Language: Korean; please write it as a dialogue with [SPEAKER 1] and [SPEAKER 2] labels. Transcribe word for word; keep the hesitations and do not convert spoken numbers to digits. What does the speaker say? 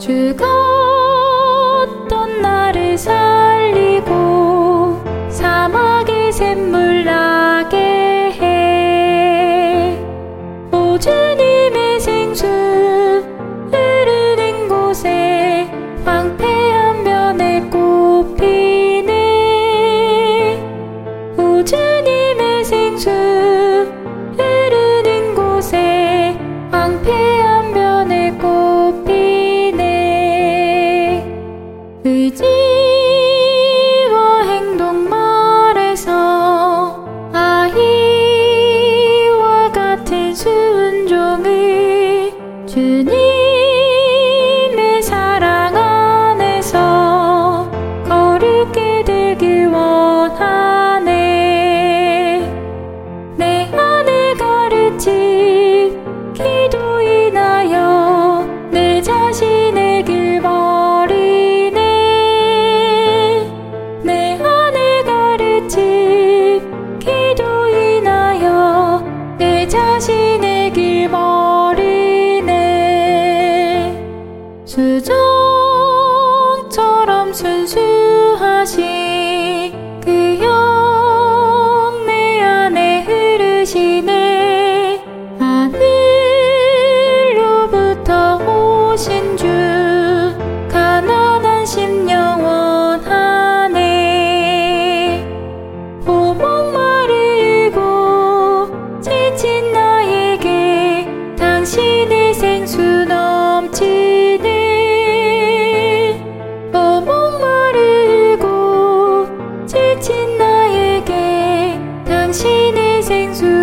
[SPEAKER 1] 죽었던 나를 살리고 사막에 샘물 나게 해. 오 주님의 생수 흐르는 곳에 황폐한 면에 꽃 피네. 오 주님의 생수 흐르는 곳에 황폐한 면에 꽃 피네. 의지와 행동 말에서 아이와 같은 순종을 주님의 사랑 안에서 거룩게 되길 원하네. 내 안에 가르친 기도 인하여 내 자신의 길 버리네. 내 안에 가르친 기도 인하여 내 자신의 길 버리네. 수정처럼 순수하신 그 영 내 안에 흐르시네. 하늘로부터 오신 주 가난한 심령 원하네. 오목 마르고 지친 나에게 당신의 생수 넘치네. 오목 마르고 지친 나에게 당신의 생수